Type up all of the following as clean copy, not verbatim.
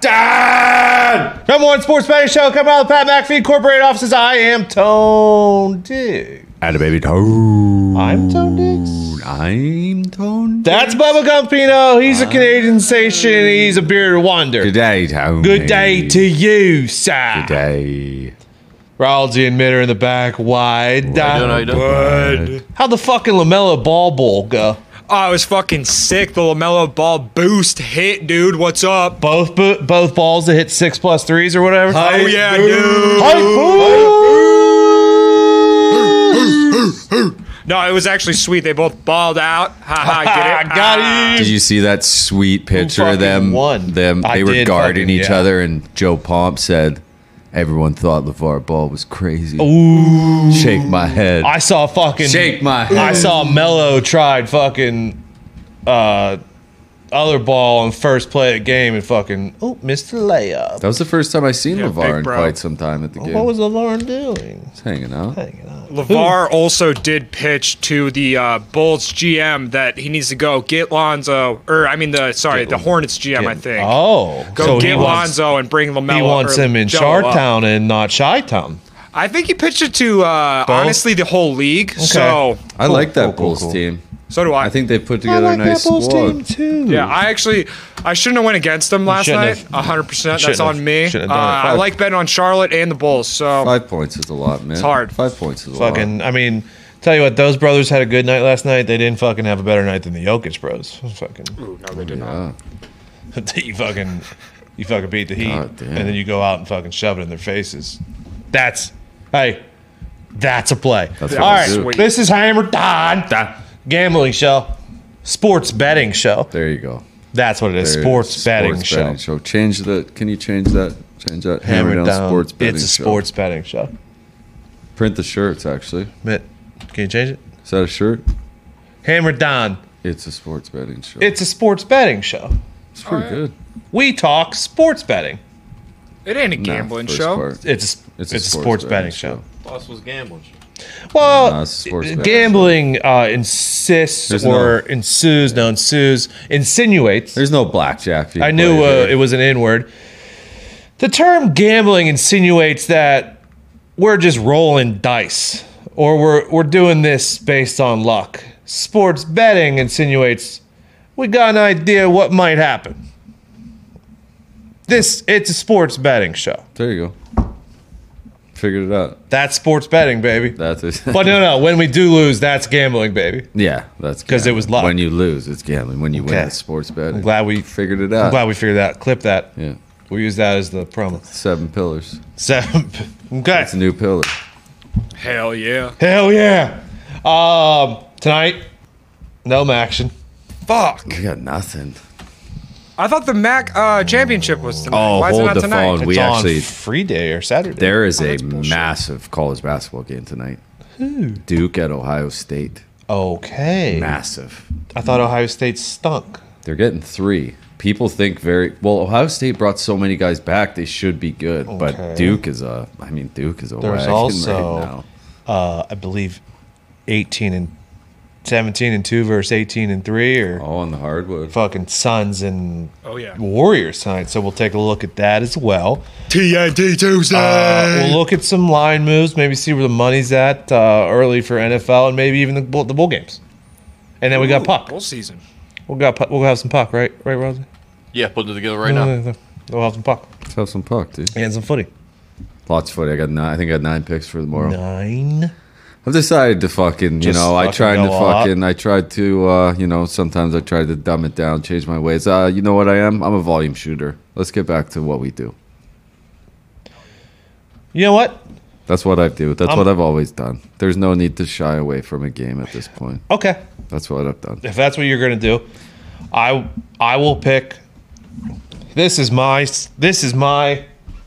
Dad! Number one sports betting show coming out of the Pat McAfee Incorporated offices. I am Tone Diggs. And a baby Tone. I'm Tone Diggs. I'm Tone. That's Bubba Gumpino. He's a Canadian station. He's a bearded wonder. Good day, Tone. Good day to you, sir. Good day. Ralsy and Mitter in the back, wide. How you doing? How'd the fucking LaMelo Ball Bowl go? Oh, it was fucking sick. The LaMelo Ball boost hit, dude. What's up? Both balls that hit 6+ threes or whatever. Oh, yeah, dude. No, it was actually sweet. They both balled out. Ha get it? Got it. Did you see that sweet picture of them? fucking won? They were guarding each yeah. other, and Joe Pomp said, "Everyone thought LeVar Ball was crazy." Ooh. Shake my head. I saw fucking. Shake my head. I saw Melo tried fucking other ball on first play of the game and fucking missed the layup. That was the first time I seen Yeah, LeVar big in bro. quite some time at the game. What was LeVar doing? He's hanging out. Hanging out. LeVar also did pitch to the Bulls GM that he needs to go get Lonzo, the Hornets GM, I think. Oh, Go so get he wants, Lonzo and bring LaMelo. he wants or him in Joe up. Shartown and not Chi-Town. I think he pitched it to honestly the whole league. So I like that cool, Bulls cool. team. so do I. I think they put together a nice Bulls squad. team too. Yeah, I shouldn't have went against them last shouldn't night. have. 100%. That's Shouldn't on have. me. Shouldn't have done it. I like betting on Charlotte and the Bulls. So 5 points is a lot, man. It's hard. 5 points is a lot. Fucking, I mean, tell you what, those brothers had a good night last night. They didn't fucking have a better night than the Jokic bros. Fucking, Ooh, no, they did not. Yeah. you fucking beat the Heat, God damn. and then you go out and fucking shove it in their faces. That's a play. That's All what right, they do. this is Hammer Don, gambling show, sports betting show. There you go. That's what it is, There it sports is. betting Sports show. betting show. Change the. Can you change that? Change that. Hammer down. Sports betting It's a show. sports betting show. Print the shirts. Actually, Mitt, can you change it? is that a shirt? Hammer Don. It's a sports betting show. It's a sports betting show. It's pretty good. We talk sports betting. It ain't a Nah, gambling first show. part. It's a sports betting show. Boss was gambling. Well, Nah, it's a sports betting gambling insists There's or insinuates. There's no blackjack. being I knew played here. it was an N-word. The term gambling insinuates that we're just rolling dice, or we're doing this based on luck. Sports betting insinuates we got an idea what might happen. It's a sports betting show. There you go. Figured it out. That's sports betting, baby. That's it. But no, when we do lose, that's gambling, baby. Yeah, that's 'Cause it was luck. When you lose, it's gambling. When you win, Okay. it's sports betting. I'm glad we figured it out. I'm glad we figured that. Clip that. Yeah, We'll use that as the promo. 7 pillars. Seven. Okay. It's a new pillar. Hell yeah. Hell yeah. Tonight, no action. Fuck. We got nothing. I thought the MAC championship was tonight. Oh, Why is it hold not the tonight? phone. We It's on actually free day or Saturday. there is a that's bullshit. massive college basketball game tonight. Duke at Ohio State. Okay. Massive. I thought Ohio State stunk. They're getting 3. People think Ohio State brought so many guys back, they should be good. Okay. But Duke is a There's wagon also, right now. I believe, 17-2 versus 18-3, or All on the hardwood. fucking Suns and Oh, yeah. Warriors tonight. So we'll take a look at that as well. TNT Tuesday. We'll look at some line moves, maybe see where the money's at early for NFL, and maybe even the bowl games. And then we got puck. Bowl season. We'll have some puck, right, Rosie? Yeah, putting it together right now. We'll have some puck Let's have some puck, dude. and some footy. Lots of footy. I think I got 9 picks for tomorrow. 9. I've decided to fucking, Just I fucking tried to go all out. I tried to, sometimes I try to dumb it down, change my ways. You know what I am? I'm a volume shooter. Let's get back to what we do. You know what? That's what I do. That's what I've always done. There's no need to shy away from a game at this point. Okay. That's what I've done. If that's what you're going to do, I will pick. This is my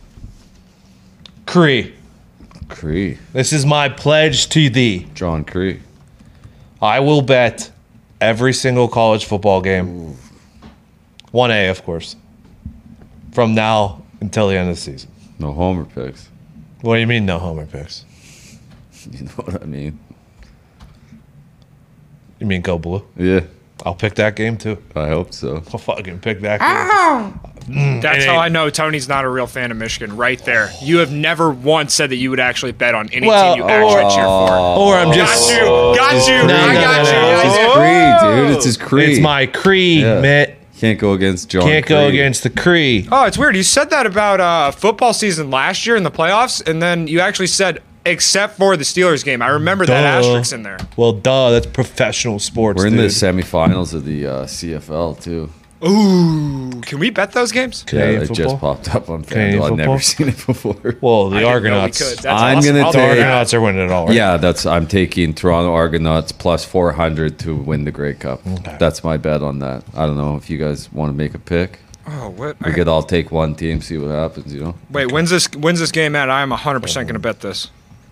Cree. Cree. This is my pledge to thee. John Cree. I will bet every single college football game. 1A, of course. From now until the end of the season. No homer picks. What do you mean, no homer picks? You know what I mean? You mean go blue? Yeah, I'll pick that game too. I hope so. I'll fucking pick that game. That's how I know Tony's not a real fan of Michigan. Right there. You have never once said that you would actually bet on any team you actually cheer for. Or I'm just Got you. I got you. It's his creed, dude. It's his creed. It's my creed, Yeah. Mitt. Can't go against John. Can't go Creed. against the creed. Oh, it's weird. You said that about football season last year in the playoffs, and then you actually said except for the Steelers game. I remember that asterisk in there. Well, duh. That's professional sports. We're in dude. the semifinals of the CFL too. Ooh, can we bet those games? Canadian It football? just popped up on Canadian FanDuel. I've never football? seen it before. Well, the I didn't know we Argonauts. could. That's I'm awesome. gonna I'll The do take- that. Argonauts are winning it all, right? Yeah, I'm taking Toronto Argonauts plus 400 to win the Grey Cup. Okay. That's my bet on that. I don't know if you guys want to make a pick. Oh, what? We could all take one team, see what happens. You know, Wait, when's this game at? I am 100% going to bet this.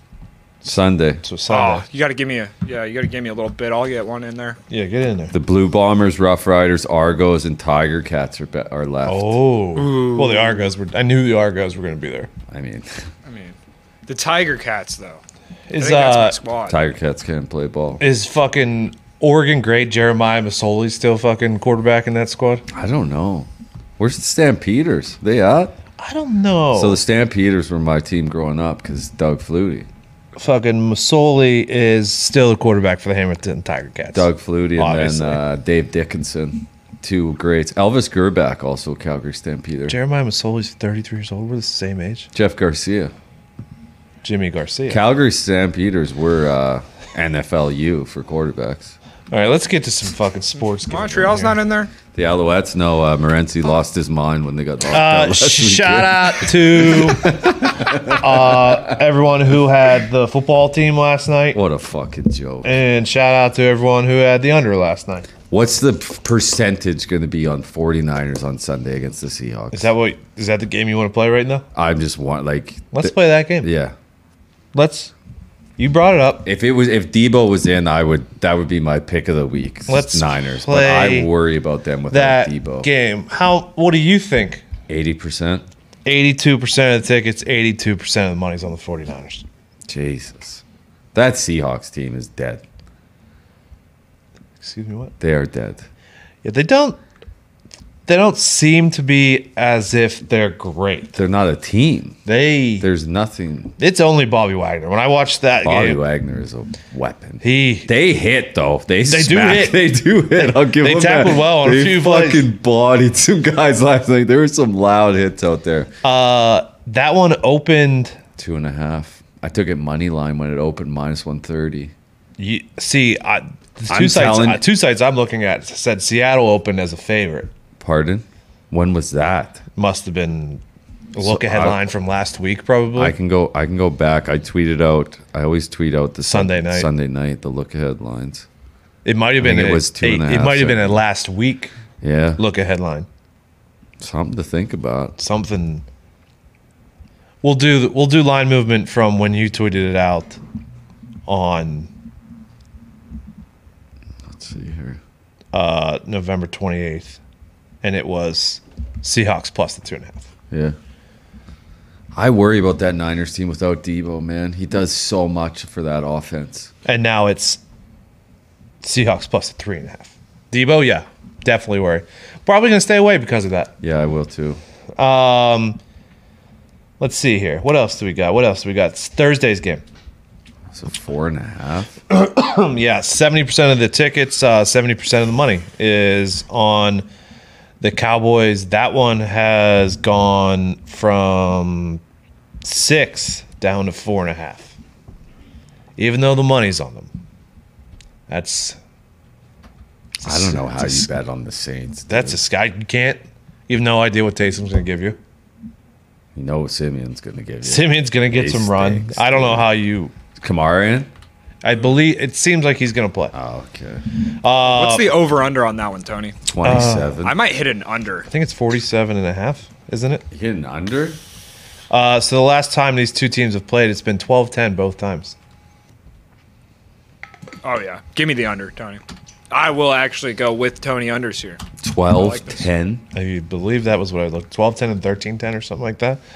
Sunday. So Sunday. Oh, you got to give me a little bit. I'll get one in there. Yeah, get in there. The Blue Bombers, Rough Riders, Argos, and Tiger Cats are left. Oh. Well, the Argos were. I knew the Argos were going to be there. I mean, I mean, the Tiger Cats though. I Is think that's my squad. Tiger Cats can't play ball. is fucking Oregon great Jeremiah Masoli still fucking quarterback in that squad? I don't know. Where's the Stampeders? They at? I don't know. So the Stampeders were my team growing up because Doug Flutie. fucking Masoli is still a quarterback for the Hamilton Tiger Cats. Doug Flutie and Obviously. then Dave Dickinson. Two greats. Elvis Gerback, also Calgary Stampeder. Jeremiah Masoli's 33 years old. We're the same age. Jeff Garcia. Jimmy Garcia. Calgary Stampeders were NFLU for quarterbacks. All right, let's get to some fucking sports. games Montreal's here. not in there. The Alouettes, no, Morency lost his mind when they got knocked out last Shout weekend. out to everyone who had the football team last night, What a fucking joke. and shout out to everyone who had the under last night. What's the percentage going to be on 49ers on Sunday against the Seahawks? Is that the game you want to play right now? I'm just want Let's play that game. Yeah. You brought it up. If Debo was in, that would be my pick of the week. Let's Niners, but play I worry about them without That Debo. game. What do you think? 80%. 82% of the tickets, 82% of the money's on the 49ers. Jesus, that Seahawks team is dead. Excuse me, what? They are dead. Yeah, they don't seem to be as if they're great. They're not a team. There's nothing. It's only Bobby Wagner. When I watched that Bobby game, Wagner is a weapon. they hit though. They do smack. hit. They do hit. I'll give They them tackled that. well on a They few plays. fucking bodied some guys last night. There were some loud hits out there. that one opened. 2.5. I took it money line when it opened minus 130. You see, the I'm two sites. telling- Two sites I'm looking at said Seattle opened as a favorite. Pardon? When was that? Must have been a look ahead I- line from last week, probably. I can go back. I tweeted out. I always tweet out the Sunday night. the look ahead lines. It might have I think been. it was 2.5 It might have been a seconds. last week Yeah. look ahead line. Something to think about. Something. We'll do line movement from when you tweeted it out on Let's see here. November 28th, and it was Seahawks plus the 2.5. Yeah. I worry about that Niners team without Debo, man. He does so much for that offense. And now it's Seahawks plus the 3.5. Debo, yeah, definitely worry. Probably gonna stay away because of that. Yeah, I will too. Let's see here. What else do we got? It's Thursday's game. So 4.5. Yeah, 70% of the tickets, 70% of the money is on the Cowboys. That one has gone from 6 down to 4.5. Even though the money's on them. That's I don't know how you bet on the Saints. dude. a sky. You can't. You have no idea what Taysom's going to give you. You know what Simeon's going to give you. Simeon's going to get He some run. stinks, I don't know dude. how you. Kamara in? I believe it seems like he's going to play. Oh, okay. What's the over/under on that one, Tony? 27. I might hit an under. I think it's 47.5, isn't it? Hitting under? So the last time these two teams have played, it's been 12-10 both times. Oh yeah, give me the under, Tony. I will actually go with Tony unders here. 12, like this. 10. I believe that was what I looked. 12-10 and 13-10 or something like that.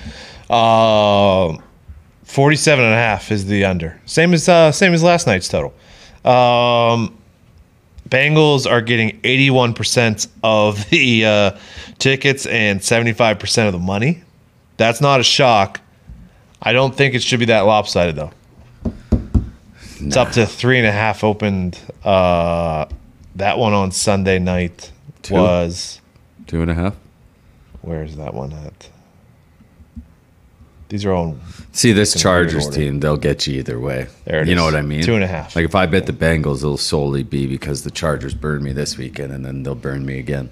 47.5 is the under. Same as last night's total. Bengals are getting 81% of the tickets and 75% of the money. That's not a shock. I don't think it should be that lopsided, though. It's up to 3.5 opened. That one on Sunday night was... 2.5. Where's that one at? These are all... See, this in Chargers weird order. team, they'll get you either way. There it You know is. what I mean? 2.5. Like, if I bet the Bengals, it'll solely be because the Chargers burned me this weekend, and then they'll burn me again.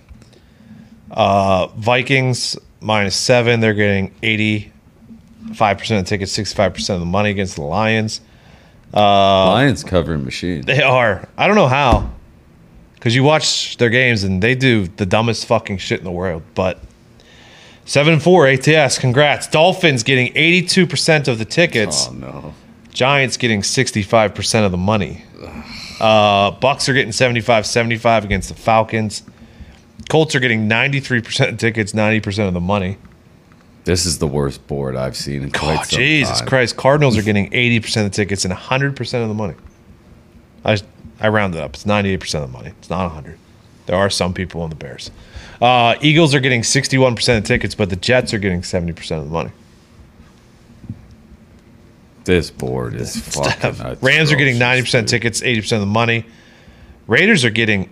Vikings -7. They're getting 85% of the tickets, 65% of the money against the Lions. Lions covering machine. They are. I don't know how. Because you watch their games and they do the dumbest fucking shit in the world. But 7-4 ATS. Congrats. Dolphins getting 82% of the tickets. Oh, no. Giants getting 65% of the money. Bucks are getting 75-75 against the Falcons. Colts are getting 93% of tickets, 90% of the money. This is the worst board I've seen in quite Oh, some Jesus time. Christ. Cardinals are getting 80% of the tickets and 100% of the money. I round it up. It's 98% of the money. It's not 100. There are some people on the Bears. Eagles are getting 61% of the tickets, but the Jets are getting 70% of the money. This board is fucking Rams are getting 90% atrocious, dude. tickets, 80% of the money. Raiders are getting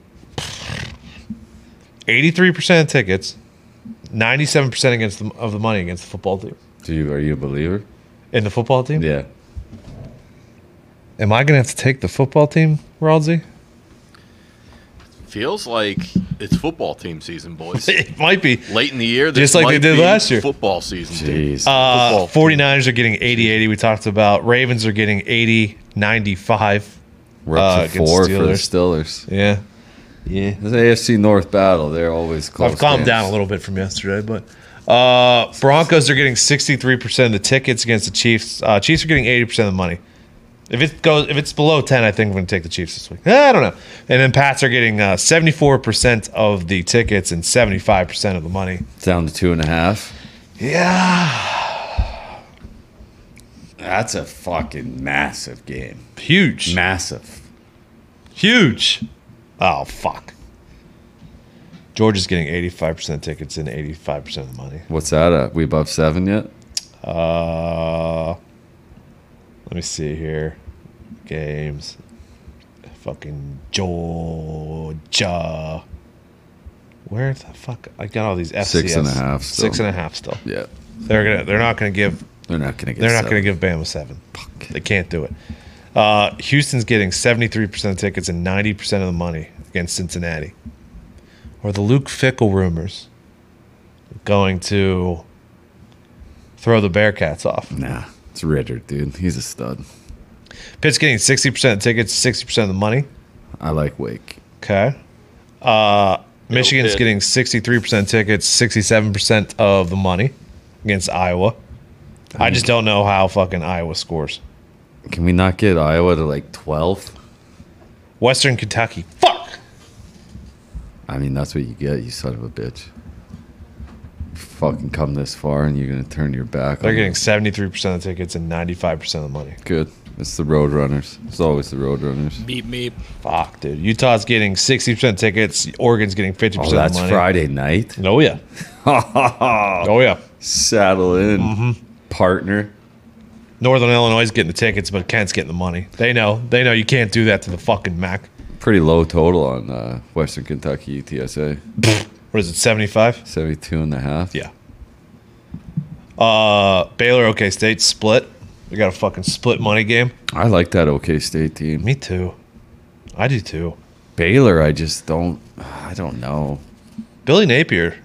83% of tickets, 97% of the money against the football team. Are you a believer? In the football team? Yeah. Am I going to have to take the football team, Raldsy? Feels like it's football team season, boys. It might be. Late in the year, Just this like they might did be last year. Football season. Jeez. Football 49ers are getting 80-80. We talked about. Ravens are getting 80-95. We're up to against 4 for the Steelers. Steelers. Yeah. Yeah. This AFC North battle, they're always close. I've calmed games. down a little bit from yesterday, but Broncos are getting 63% of the tickets against the Chiefs. Chiefs are getting 80% of the money. If it's below 10, I think I'm going to take the Chiefs this week. I don't know. And then Pats are getting 74% of the tickets and 75% of the money. Down to 2.5. Yeah. That's a fucking massive game. Huge. Massive. Huge. Oh, fuck. Georgia's getting 85% tickets and 85% of the money. What's that at? We above 7 yet? Let me see here. Games. Fucking Georgia. Where the fuck? I got all these FCS. 6.5 still. 6.5 still. Yeah. They're not gonna give They're not going to get they're not 7. gonna give Bama 7. They can't do it. Houston's getting 73% of tickets and 90% of the money against Cincinnati. Or the Luke Fickle rumors going to throw the Bearcats off. Nah. It's Ritter, dude. He's a stud. Pitt's getting 60% of tickets, 60% of the money. I like Wake. Okay. Michigan's Pitt. getting 63% tickets, 67% of the money against Iowa. I just don't know how fucking Iowa scores. Can we not get Iowa to like 12? Western Kentucky. Fuck! I mean, that's what you get, you son of a bitch. Fucking come this far and you're going to turn your back They're on getting us. 73% of the tickets and 95% of the money. Good. It's the Roadrunners. It's always the Roadrunners. Meep meep. Fuck, dude. Utah's getting 60% tickets. Oregon's getting 50% Oh, of that's the money. Friday night? Oh, yeah. Oh, yeah. Saddle in, partner. Northern Illinois is getting the tickets, but Kent's getting the money. They know. They know you can't do that to the fucking MAC. Pretty low total on Western Kentucky UTSA. What is it, 75? 72.5. Yeah. Baylor, OK State split. We got a fucking split money game. I like that OK State team. Me too. I do too. Baylor, I don't know. Billy Napier.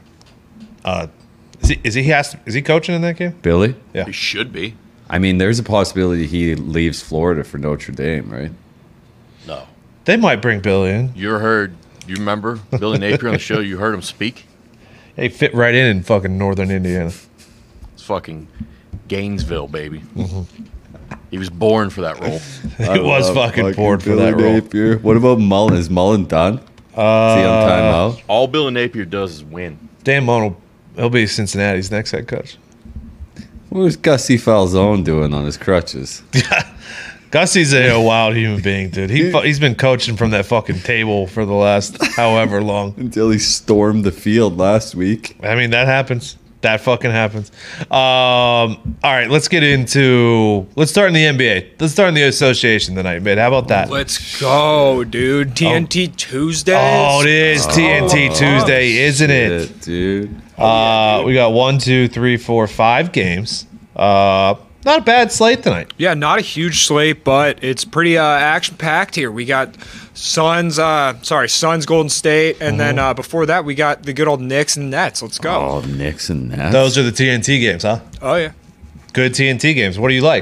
Is he coaching in that game? Billy? Yeah. He should be. I mean, there's a possibility he leaves Florida for Notre Dame, right? No. They might bring Billy in. You remember Billy Napier on the show? You heard him speak? He fit right in fucking northern Indiana. It's fucking Gainesville, baby. He was born for that role. He was fucking bored for that role. Napier. What about Mullen? Is Mullen done? Is he on timeout? All Billy Napier does is win. Dan Mullen, he'll be Cincinnati's next head coach. What was Gussie Falzone doing on his crutches? Gussie's a wild human being, dude. He's been coaching from that fucking table for the last however long. Until he stormed the field last week. I mean, that happens. That fucking happens. All right, let's start in the NBA. Let's start in the association tonight, man. How about that? Let's go, dude. TNT Tuesdays. Oh, it is TNT Tuesday, isn't it? Shit, dude. We got 1, 2, 3, 4, 5 games. Not a bad slate tonight. Yeah, not a huge slate, but it's pretty action-packed here. We got Suns, Golden State, and then before that, we got the good old Knicks and Nets. Let's go. Oh, Knicks and Nets. Those are the TNT games, huh? Oh, yeah. Good TNT games. What do you like?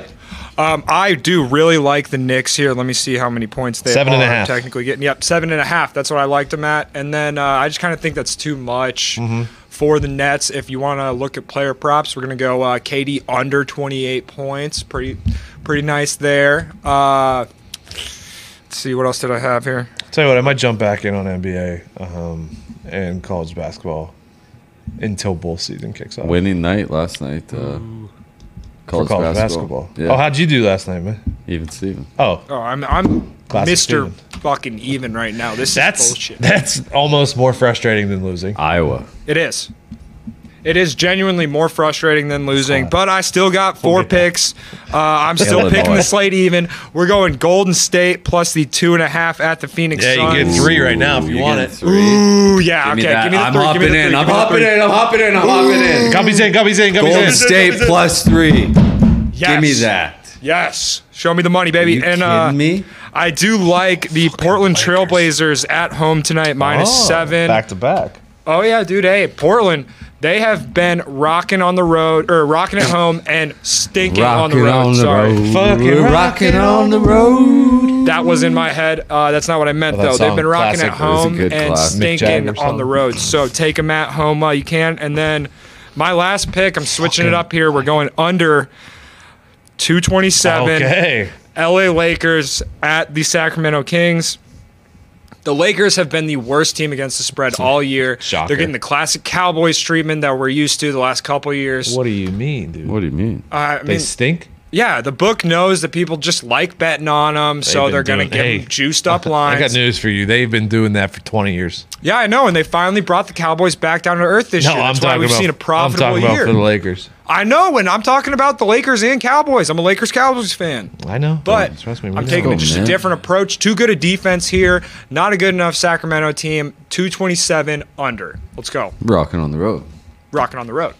I do really like the Knicks here. Let me see how many points they 7.5. are technically getting. Yep, 7.5. That's what I liked them at. And then I just kind of think that's too much for the Nets. If you want to look at player props, we're going to go KD under 28 points. Pretty nice there. Let's see, what else did I have here? Tell you what, I might jump back in on NBA and college basketball until bowl season kicks off. Winning night last night. College basketball. Yeah. Oh, how'd you do last night, man? Even Steven. Oh, I'm Classic Mr. Steven. fucking even right now. This is bullshit. That's almost more frustrating than losing. Iowa. It is. It is genuinely more frustrating than losing, but I still got 4 picks. I'm still Illinois. picking the slate even. We're going Golden State plus the 2.5 at the Phoenix Yeah, Suns. you get 3 right now if you want it. Ooh, yeah, Give me okay. that. Give me the I'm 3. hopping Give me the 3. in. I'm give me the hopping 3. in. I'm hopping in. I'm hopping in. Guppies in. Golden State plus 3. Yes. Give me that. Yes. Show me the money, baby. You and kidding me? I do like the Portland Trailblazers at home tonight, -7. Back to back. Oh yeah, dude. Hey, Portland. They have been rocking on the road, or rocking at home and stinking on the road. Sorry. Fucking rocking on the road. That was in my head. That's not what I meant, Oh, that though. They've song, been rocking classic. at It was a home good and classic. Mick stinking Jagger on the song. road. So take them at home while you can. And then my last pick, I'm switching it up here. We're going under 227. Okay. LA Lakers at the Sacramento Kings. The Lakers have been the worst team against the spread all year. Shocker. They're getting the classic Cowboys treatment that we're used to the last couple of years. What do you mean, dude? What do you mean? I They mean, stink? yeah, the book knows that people just like betting on them, so been they're going to doing- give hey. them juiced up I lines. got news for you. They've been doing that for 20 years. Yeah, I know, and they finally brought the Cowboys back down to earth this year. That's why we've seen a profitable I'm talking about year. for the Lakers. I know, and I'm talking about the Lakers and Cowboys. I'm a Lakers-Cowboys fan. I know. But Trust me. I'm taking know, just a man. different approach. Too good a defense here. Not a good enough Sacramento team. 227 under. Let's go. Rocking on the road. Rocking on the road.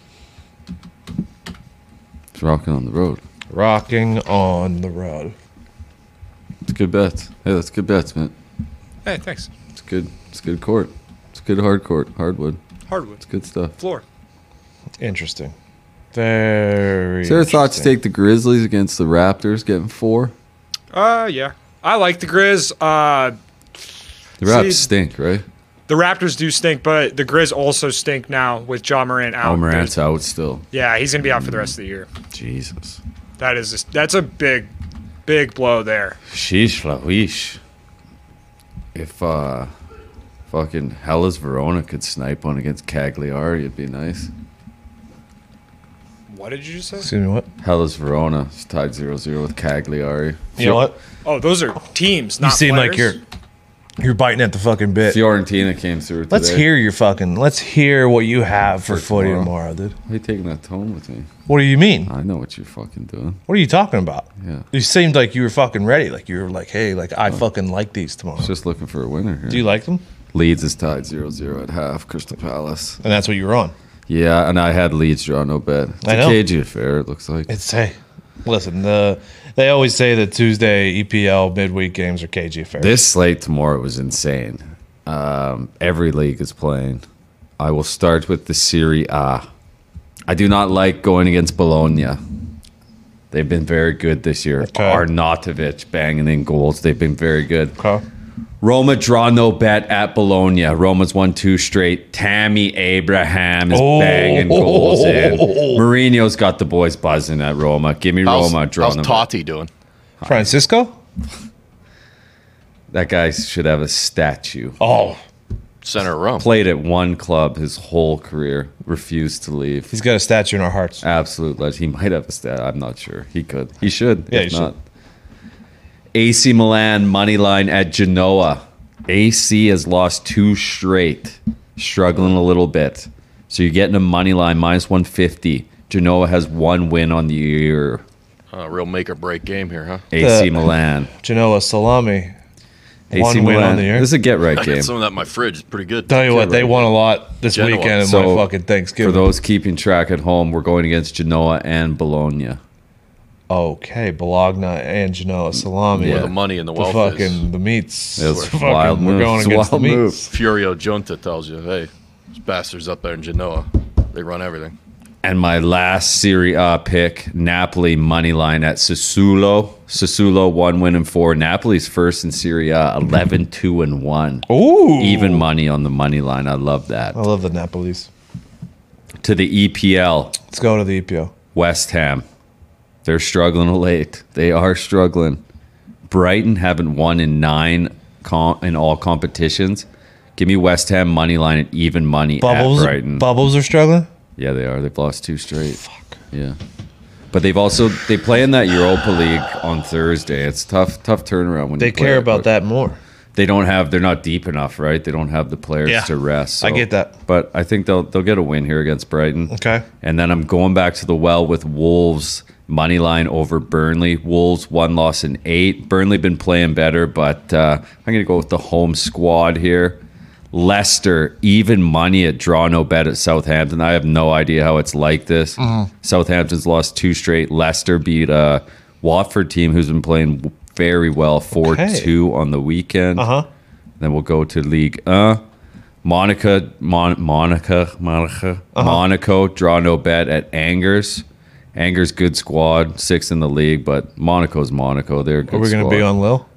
It's rocking on the road. Rocking on the road. It's good bets. Hey, that's good bets, man. Hey, thanks. It's good. It's good court. It's good hard court. Hardwood. Hardwood. It's good stuff. Floor. Interesting. Very Is there a thought to interesting. take the Grizzlies against the Raptors, getting 4? Yeah. I like the Grizz. The Raps See- stink, right? The Raptors do stink, but the Grizz also stink now with John Morant out. Oh, Morant's out still. Yeah, he's going to be out for the rest of the year. Jesus. That's a big blow there. Sheesh, Lawish. If fucking Hellas Verona could snipe one against Cagliari, it'd be nice. What did you just say? Excuse me, what? Hellas Verona is tied 0-0 with Cagliari. You know what? Oh, those are teams, not You seem like players. you're biting at the fucking bit. Fiorentina came through today. Let's hear what you have for footy tomorrow, dude. Why are you taking that tone with me? What do you mean? I know what you're fucking doing. What are you talking about? Yeah. You seemed like you were fucking ready. Like you were like, hey, like I fucking like these tomorrow. Just looking for a winner here. Do you like them? Leeds is tied 0-0 at half. Crystal Palace. And that's what you were on. Yeah, and I had Leeds draw no bet. It's I a know. cagey affair, it looks like. It's hey, listen. They always say that Tuesday EPL midweek games are cagey affairs. This slate tomorrow was insane. Every league is playing. I will start with the Serie A. I do not like going against Bologna. They've been very good this year. Okay. Arnautovic banging in goals. They've been very good. Okay. Roma draw no bet at Bologna. Roma's won 2 straight. Tammy Abraham is banging goals in. Mourinho's got the boys buzzing at Roma. Give me Roma draw How's no bet. Totti doing? Francisco? That guy should have a statue. Oh, Center of Rome. Played at one club his whole career. Refused to leave. he's got a statue in our hearts. Absolute legend. He might have a stat. I'm not sure. He could. He should. Yeah, if he not. AC Milan money line at Genoa. AC has lost 2 straight, struggling a little bit. So you're getting a money line minus 150. Genoa has 1 win on the year. Real make or break game here, huh? AC Milan. Genoa salami. AC One win on the year. This is a get right I game. got some of that in my fridge. It's pretty good. Tell you what, they won a lot this Genoa. weekend in So, my fucking Thanksgiving. For those keeping track at home, we're going against Genoa and Bologna. Okay, Bologna and Genoa salami. Where the money and the The wealth fucking is. the meats. It was Fucking, wild we're move. going It's a against the wild meats. move. Furio Junta tells you, hey, those bastards up there in Genoa, they run everything. And my last Serie A pick, Napoli money line at Sassuolo. Sassuolo 1 win and 4. Napoli's first in Serie A, 11-2-1. Ooh, Even money on the money line. I love that. I love the Napolis. To the EPL, Let's go to the EPO. West Ham. They're struggling late. They are struggling. Brighton haven't won in 9 in all competitions. Give me West Ham money line at even money at Brighton. Bubbles are struggling. Yeah, they are. They've lost 2 straight. Fuck. Yeah. But they play in that Europa League on Thursday. It's tough turnaround when They you play care it, about but that more. they're not deep enough, right? They don't have the players Yeah. to rest. I get that. But I think they'll get a win here against Brighton. Okay. And then I'm going back to the well with Wolves money line over Burnley. Wolves 1 loss in 8. Burnley been playing better, but I'm going to go with the home squad here. Leicester even money at draw no bet at Southampton. I have no idea how it's like this. Southampton's lost 2 straight. Leicester beat a Watford team who's been playing very well 4-2 on the weekend. Then we'll go to League Monaco draw no bet at Angers. Angers good squad, 6th in the league, but Monaco's Monaco. They're a good Are we going to be squad. on Lil?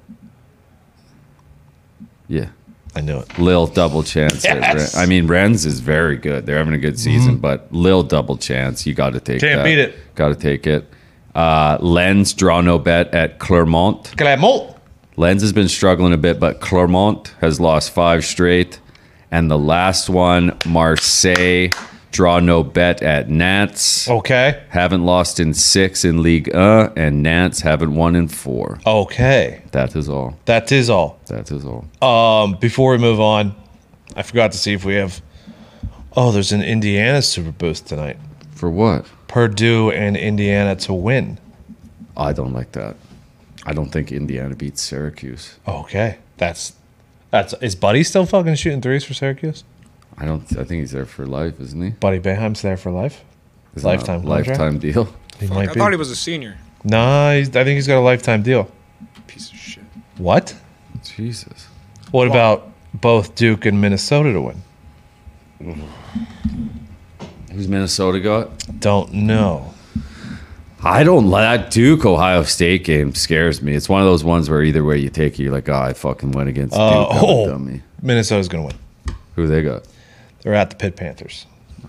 Yeah. I knew it. Lil double chance. At Yes. I mean, Rennes is very good. They're having a good season, but Lil double chance. You got to take Can't that. beat it. Got to take it. Lens draw no bet at Clermont. Clermont. Lens has been struggling a bit, but Clermont has lost 5 straight. And the last one, Marseille draw no bet at Nantes. Okay. Haven't lost in 6 in Ligue 1, and Nantes haven't won in 4. Okay. That is all. That is all. That is all. Before we move on, I forgot to see if we have. Oh, there's an Indiana Super Boost tonight. For what? Purdue and Indiana to win. I don't like that. I don't think Indiana beats Syracuse. Okay. That's is Buddy still fucking shooting threes for Syracuse? I think he's there for life, isn't he? Buddy Boeheim's there for life. Isn't that a Lifetime contract? lifetime deal. He I might be. thought he was a senior. Nah, I think he's got a lifetime deal. Piece of shit. What? Jesus. What about both Duke and Minnesota to win? Who's Minnesota got? Don't know. I don't like that Duke Ohio State game. Scares me. It's one of those ones where either way you take it, you're like, oh, I fucking went against Duke. I'm a dummy. Minnesota's gonna win. Who they got? They're at the Pitt Panthers.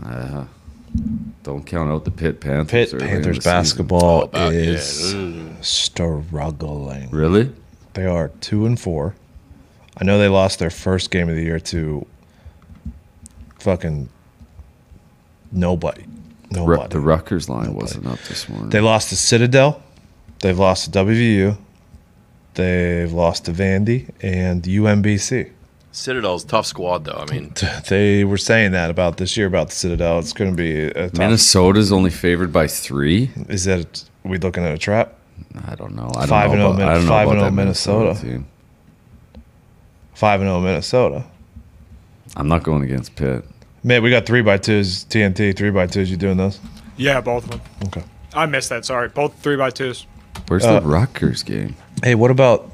Don't count out the Pitt Panthers. Pitt early in Panthers the season. basketball Yeah, is ooh. struggling. Really? They are 2-4. I know they lost their first game of the year to fucking nobody. Nobody. The Rutgers line wasn't up this morning. They lost to Citadel. They've lost to WVU. They've lost to Vandy and UMBC. Citadel's a tough squad, though. I mean, They were saying that about this year about the Citadel. It's going to be a tough. Minnesota's only favored by 3. Is that are we looking at a trap? I don't know. I don't 5-0 know about, I don't know about 5-0 that Minnesota. team. 5-0 Minnesota. I'm not going against Pitt. Man, we got 3x2s. TNT 3x2s. You doing those? Yeah, both of them. Okay. I missed that. Sorry. Both 3x2s. Where's the Rutgers game? Hey, what about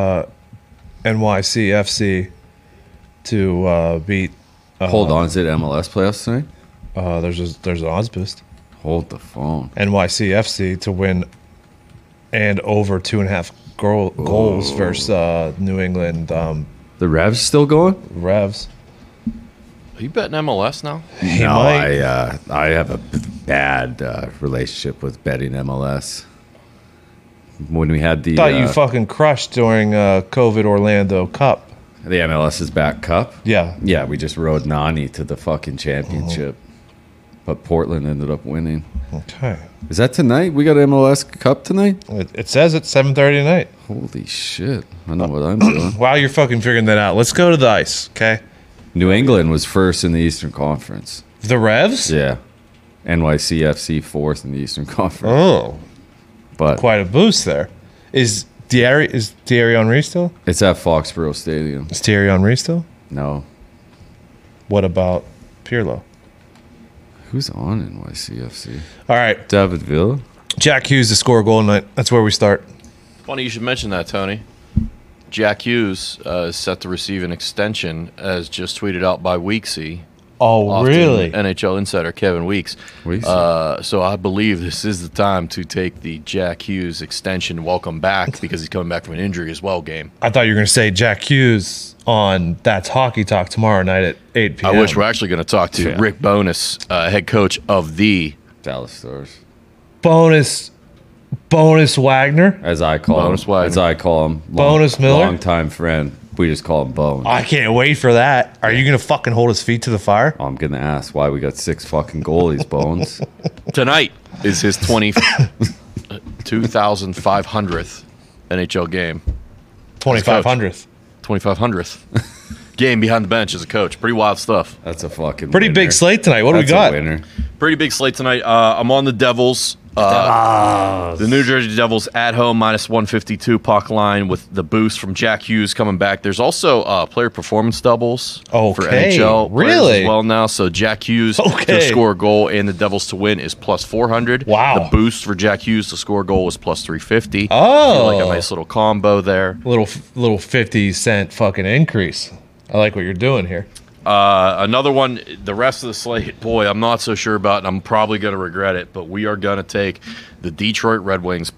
NYCFC to beat? Hold on, is it MLS playoffs tonight? There's an odds boost. Hold the phone. NYCFC to win and over 2.5 goals versus New England The Revs still going? Revs. are you betting MLS now? No, might. I have a bad relationship with betting MLS. When we had the Thought you fucking crushed during COVID Orlando Cup. the MLS's back cup, Yeah. yeah, we just rode Nani to the fucking championship, but Portland ended up winning. Okay. Is that tonight? We got MLS Cup tonight? It says it's 7:30 tonight. Holy shit. I know what I'm doing. While you're fucking figuring that out, let's go to the ice, okay? New England was first in the Eastern Conference. The Revs? Yeah. NYCFC fourth in the Eastern Conference. Oh, But quite a boost there. Is Thierry Henry still? it's at Foxborough Stadium. Is Thierry Henry still? No. What about Pirlo? Who's on NYCFC? All right, David Villa? Jack Hughes to score a goal tonight. That's where we start. Funny you should mention that, Tony. Jack Hughes is set to receive an extension, as just tweeted out by Weeksy. Oh, Often really? NHL insider Kevin Weeks. Weeksy. So I believe this is the time to take the Jack Hughes extension welcome back because he's coming back from an injury as well game. I thought you were going to say Jack Hughes on That's Hockey Talk tomorrow night at 8 p.m. I wish we're actually going to talk to Yeah. Rick Bowness, head coach of the Dallas Stars. Bonus Wagner. As I call Bonus him. Wagner. As I call him. Bonus Miller? Longtime friend. We just call him Bone. I can't wait for that. Are you going to fucking hold his feet to the fire? I'm going to ask why we got 6 fucking goalies, Bones. tonight is his 2,500th NHL game. 2,500th. 2,500th game behind the bench as a coach. Pretty wild stuff. That's a fucking Pretty winner. big slate tonight. What do we That's got? a winner. Pretty big slate tonight. I'm on the Devils. The New Jersey Devils at home -152 puck line with the boost from Jack Hughes coming back. There's also player performance doubles for Okay, NHL players really? as well now. So Jack Hughes Okay. to score a goal and the Devils to win is +400. Wow. The boost for Jack Hughes to score a goal is +350. Oh. Like a nice little combo there. Little 50-cent fucking increase. I like what you're doing here. Another one, the rest of the slate, boy, I'm not so sure about, and I'm probably going to regret it, but we are going to take the Detroit Red Wings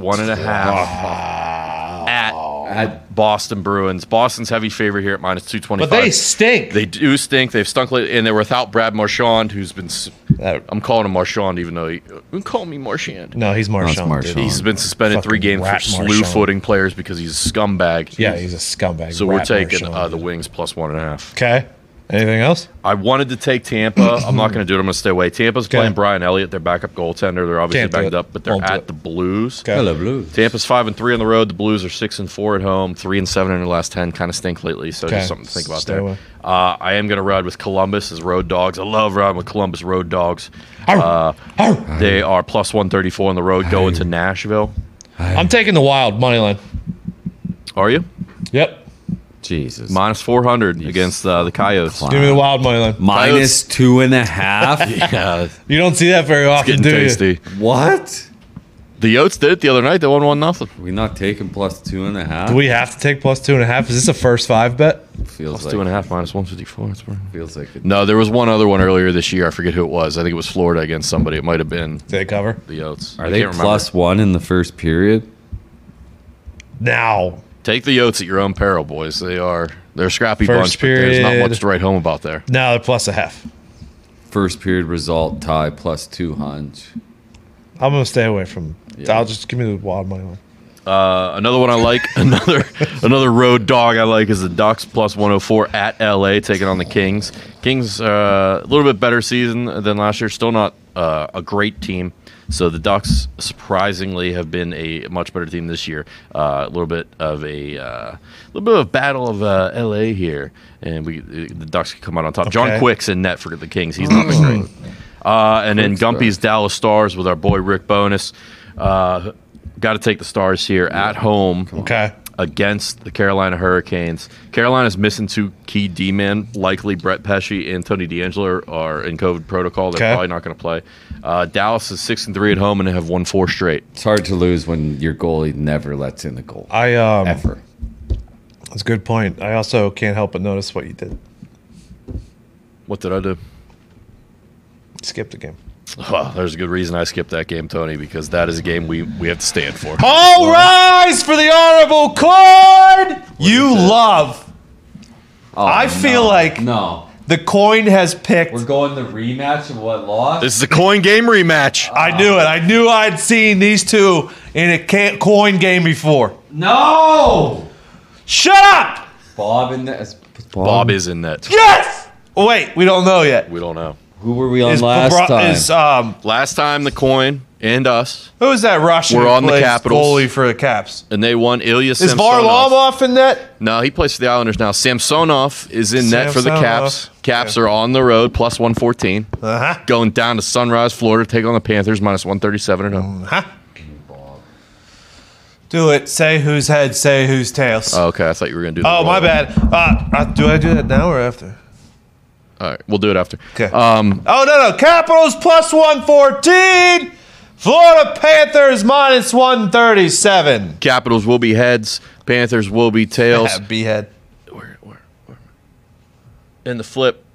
+1.5 at Boston Bruins. Boston's heavy favorite here at -225. But they stink. They do stink. They've stunk lately, and they're without Brad Marchand, who's been. That- I'm calling him Marchand, even though you call me Marchand. no, he's Marchand. Marchand. dude. He's been suspended Fucking 3 games for rat slew Marchand. footing players because he's a scumbag. Yeah, he's a scumbag. So we're rat taking Marchand. the Wings +1.5. Okay. Anything else? I wanted to take Tampa. I'm not going to do it. I'm going to stay away. Tampa's Okay. playing Brian Elliott, their backup goaltender. They're obviously Can't do backed it. up, but they're Won't do at it. the Blues. Okay. Hello, Blues. Tampa's 5-3 on the road. The Blues are 6-4 at home. 3-7 in their last 10. Kind of stink lately, so Okay. just something to think about Stay there. away. I am going to ride with Columbus as road dogs. I love riding with Columbus road dogs. Arr. They are +134 on the road going to Nashville. I'm taking the Wild money line. Are you? Yep. Jesus. -400 against the Coyotes. clown. Give me the Wild money line. -2.5. Yeah, You don't see that very often, getting do you? tasty. What? The Yotes did it the other night. They won 1-0. We not taking +2.5? Do we have to take +2.5? Is this a first 5 bet? Feels Plus like 2.5 -154. That's pretty- feels like it. No, there was one other one earlier this year. I forget who it was. I think it was Florida against somebody. It might have been Did they cover? the Yotes. Are I they can't remember. +1 in the first period? Now. Take the Yotes at your own peril, boys. They're a scrappy First bunch, but there's not period. much to write home about there. Now they're +0.5. First period result tie +200. I'm going to stay away from Yeah. I'll just give me the Wild money line. Another one I like, another road dog I like is the Ducks +104 at LA taking on the Kings. Kings a little bit better season than last year. Still not a great team. So the Ducks surprisingly have been a much better team this year. A little bit of a battle of LA here, and the Ducks can come out on top. John Okay. Quick's in net for the Kings. He's not been great. And then Quick's Gumpy's Dallas Stars with our boy Rick Bowness. Got to take the Stars here at home Okay. against the Carolina Hurricanes. Carolina's missing 2 key D-men. Likely Brett Pesce and Tony DeAngelo are in COVID protocol. They're Okay. probably not going to play. Dallas is 6-3 at home and they have won 4 straight. It's hard to lose when your goalie never lets in the goal. Ever. That's a good point. I also can't help but notice what you did. What did I do? Skip the game. Well, there's a good reason I skipped that game, Tony, because that is a game we have to stand for. All rise for the honorable cord you love. Oh, I feel like no. the coin has picked. We're going the rematch of what lost? This is a coin game rematch. I knew it. I knew I'd seen these two in a coin game before. No! Shut up! Bob in that. Bob is in net. Yes! Wait, we don't know yet. We don't know. Who were we on last time? Last time the coin and us, Who is that Russian? We're who on the plays Capitals. goalie for the Caps. and they won. Ilya Is Samsonov. Varlamov in net? No, he plays for the Islanders now. Samsonov is in net for the Caps. Samsonov. Caps are on the road, plus 114. Uh-huh. Going down to Sunrise, Florida, take on the Panthers, minus 137 at home. Huh? Do it. Say whose head, say whose tails. Oh, okay, I thought you were going to do Oh, the my roll. bad. Do I do that now or after? All right, we'll do it after. Okay. No. Capitals plus 114. Florida Panthers minus 137. Capitals will be heads. Panthers will be tails. B-head. Where? In the flip.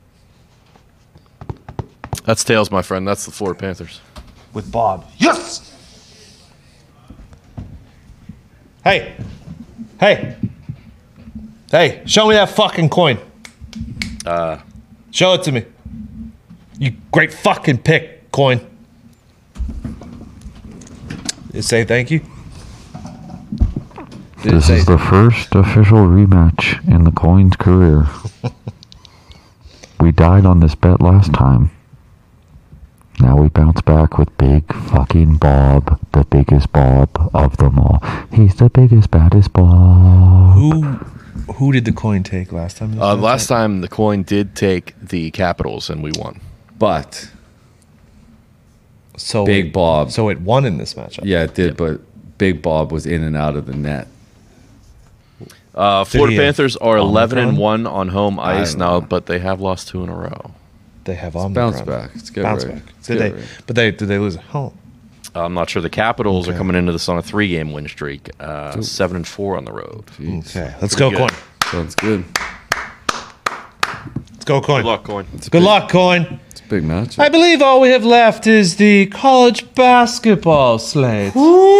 That's tails, my friend. That's the Florida Panthers. With Bob. Yes! Hey, show me that fucking coin. Show it to me. You great fucking pick, coin. You say thank you? This is the first official rematch in the Coin's career. We died on this bet last time. Now we bounce back with big fucking Bob, the biggest Bob of them all. He's the biggest, baddest Bob. Who did the coin take last time? Last time the coin did take the Capitals, and we won. But So Big Bob. So it won in this matchup. yeah, it did. But Big Bob was in and out of the net. Florida he Panthers are Omicron? 11-1 on home ice don't now, know. but they have lost 2 in a row. They have Bounce back. It's good. Bounce right. back. It's Did good, they? right. Did they lose at home? I'm not sure. The Capitals are Okay. coming into this on a 3-game win streak, 7-4 on the road. Jeez. Okay, let's go, Pretty coin. good. Sounds good. Let's go, coin. Good luck, coin. Good luck, coin. It's a big match. I believe all we have left is the college basketball slate.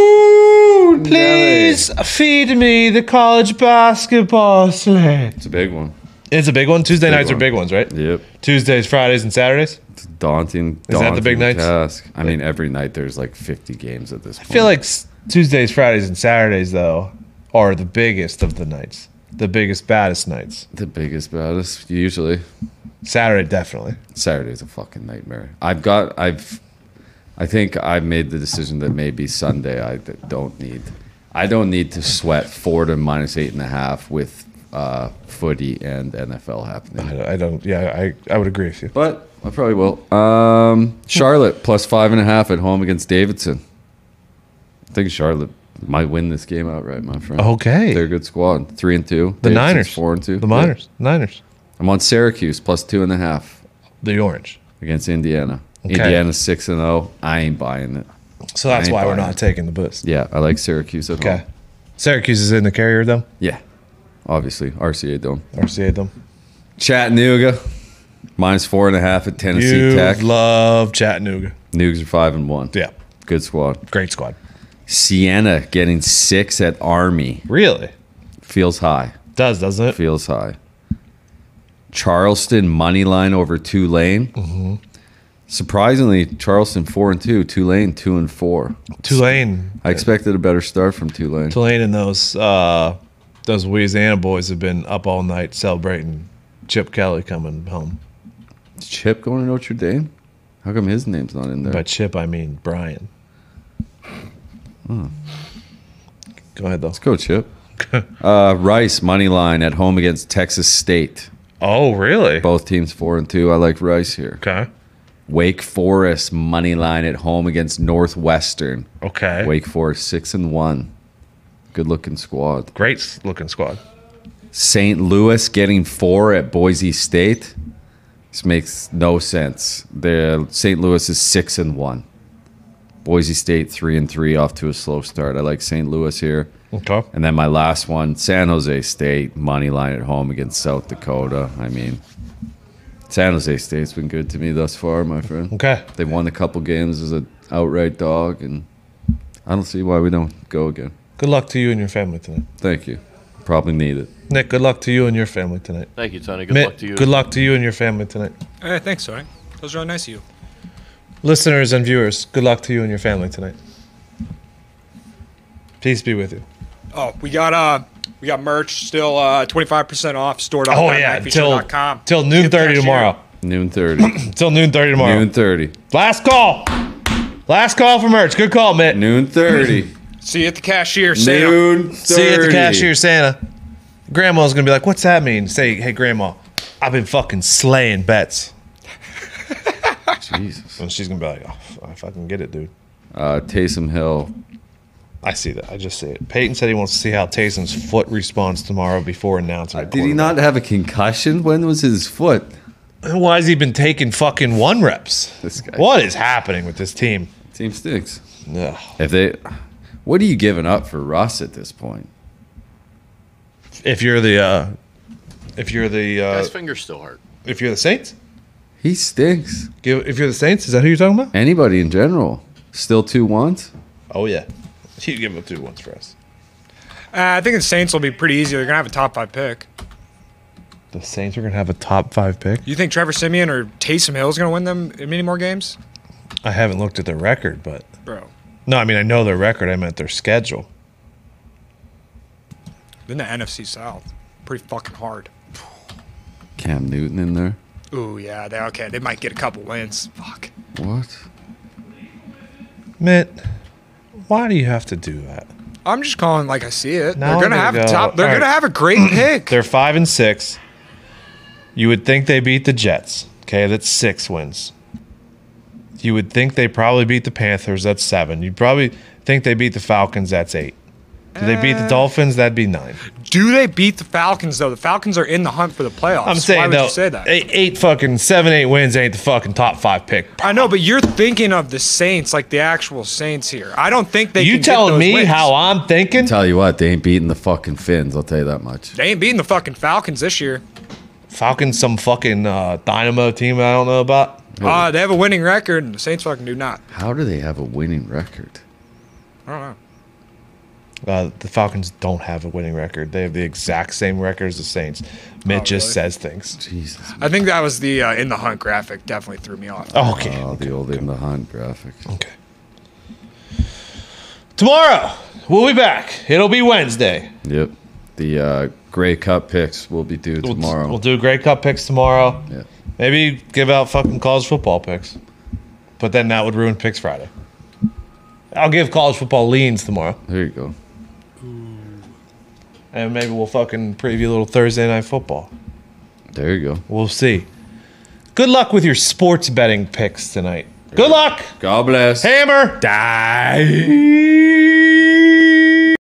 Please feed me the college basketball slate. It's a big one. It's a big one. Tuesday big nights are one. big ones, right? Yep. Tuesdays, Fridays, and Saturdays. It's daunting. Is that the big daunting nights? task. I mean, every night there's like 50 games at this point. I feel like Tuesdays, Fridays, and Saturdays, though, are the biggest of the nights. The biggest, baddest nights. the biggest, baddest. Usually, Saturday, definitely. Saturday's a fucking nightmare. I think I've made the decision that maybe Sunday I don't need to sweat 4 to minus 8.5 with footy and NFL happening. I don't. Yeah, I would agree with you. But I probably will. Charlotte plus 5.5 at home against Davidson. I think Charlotte might win this game outright, my friend. Okay. They're a good squad. 3-2. The Davidson's Niners. 4-2. The Niners. Niners. I'm on Syracuse plus 2.5 The orange. against Indiana. Okay. Indiana's 6-0. I ain't buying it. So that's ain't why we're buying not it. taking the boost. Yeah, I like Syracuse at Okay. home. Syracuse is in the carrier, though. Yeah, obviously RCA Dome. RCA, though. Chattanooga minus 4.5 at Tennessee You Tech. love Chattanooga. Nugs are 5-1. Yeah. Good squad. Great squad. Siena getting 6 at Army. Really? Feels high. Doesn't it? Feels high. Charleston money line over Tulane. Mm-hmm. Surprisingly, Charleston 4-2, Tulane 2-4. Tulane. I expected a better start from Tulane. Tulane and those Louisiana boys have been up all night celebrating Chip Kelly coming home. Is Chip going to Notre Dame? How come his name's not in there? By Chip, I mean Brian. Go ahead, though. Let's go, Chip. Rice money line at home against Texas State. Oh, really? Both teams 4-2. I like Rice here. Okay. Wake Forest money line at home against Northwestern. Okay. Wake Forest 6-1. Good looking squad. Great looking squad. St. Louis getting 4 at Boise State. This makes no sense. The St. Louis is 6-1. Boise State 3-3 off to a slow start. I like St. Louis here. Okay. And then my last one, San Jose State money line at home against South Dakota. I mean, San Jose State's been good to me thus far, my friend. Okay. They won a couple games as an outright dog, and I don't see why we don't go again. Good luck to you and your family tonight. Thank you. Probably need it. Nick, good luck to you and your family tonight. Thank you, Tony. Good Mitt, luck to you. good luck to you and your family tonight. Hey, thanks, Tony. That was really nice of you. Listeners and viewers, good luck to you and your family tonight. Peace be with you. Oh, we got merch still 25% off. Store.com. Oh, yeah, till noon 30 tomorrow. Noon 30. Till noon 30 tomorrow. Noon 30. Last call. Last call for merch. Good call, Mitt. Noon 30. See you at the cashier, Santa. Noon 30. See you at the cashier, Santa. Grandma's gonna be like, "What's that mean?" Say, "Hey, Grandma, I've been fucking slaying bets." Jesus. And she's gonna be like, "Oh, I fucking get it, dude." Taysom Hill. I see that. I just see it. Peyton said he wants to see how Taysom's foot responds tomorrow before announcing. Did he not have a concussion? When was his foot? Why has he been taking fucking one reps? This guy. What is happening with this team? Team stinks. Ugh. What are you giving up for Russ at this point? If you're the, Guy's finger's still hurt. if you're the Saints, He stinks. if you're the Saints, is that who you're talking about? Anybody in general. Still 2-1s? Oh yeah, you give him 2 once for us. I think the Saints will be pretty easy. They're gonna have a top 5 pick. The Saints are gonna have a top 5 pick. You think Trevor Siemian or Taysom Hill is gonna win them in many more games, I haven't looked at their record, but bro? no, I mean I know their record. I meant their schedule. Then the NFC South, pretty fucking hard. Cam Newton in there? Ooh yeah, they might get a couple wins. Fuck. What? Mitt, why do you have to do that? I'm just calling like I see it. Now They're gonna I'm have gonna a go- top. They're all gonna right. have a great pick. They're 5-6. You would think they beat the Jets. Okay, that's 6 wins. You would think they probably beat the Panthers. That's 7. You'd probably think they beat the Falcons. That's 8. Do they beat the Dolphins? That'd be 9. Do they beat the Falcons though? The Falcons are in the hunt for the playoffs. I'm saying Why would though, you say that? 7, 8 wins ain't the fucking top 5 pick. I know, but you're thinking of the Saints like the actual Saints here. I don't think they. You can get telling those me wins. how I'm thinking? Tell you what, they ain't beating the fucking Finns. I'll tell you that much. They ain't beating the fucking Falcons this year. Falcons, some fucking dynamo team I don't know about. They have a winning record, and the Saints fucking do not. How do they have a winning record? I don't know. The Falcons don't have a winning record. They have the exact same record as the Saints. Mitt just really? says things. Jesus. I think that was the in the hunt graphic. Definitely threw me off. Okay. Oh, the old in the hunt graphic. Okay. Tomorrow, we'll be back. It'll be Wednesday. Yep. The Grey Cup picks will be due tomorrow. We'll do Grey Cup picks tomorrow. Yeah. Maybe give out fucking college football picks. But then that would ruin Picks Friday. I'll give college football leans tomorrow. There you go. And maybe we'll fucking preview a little Thursday night football. There you go. We'll see. Good luck with your sports betting picks tonight. Good luck. God bless. Hammer. Die.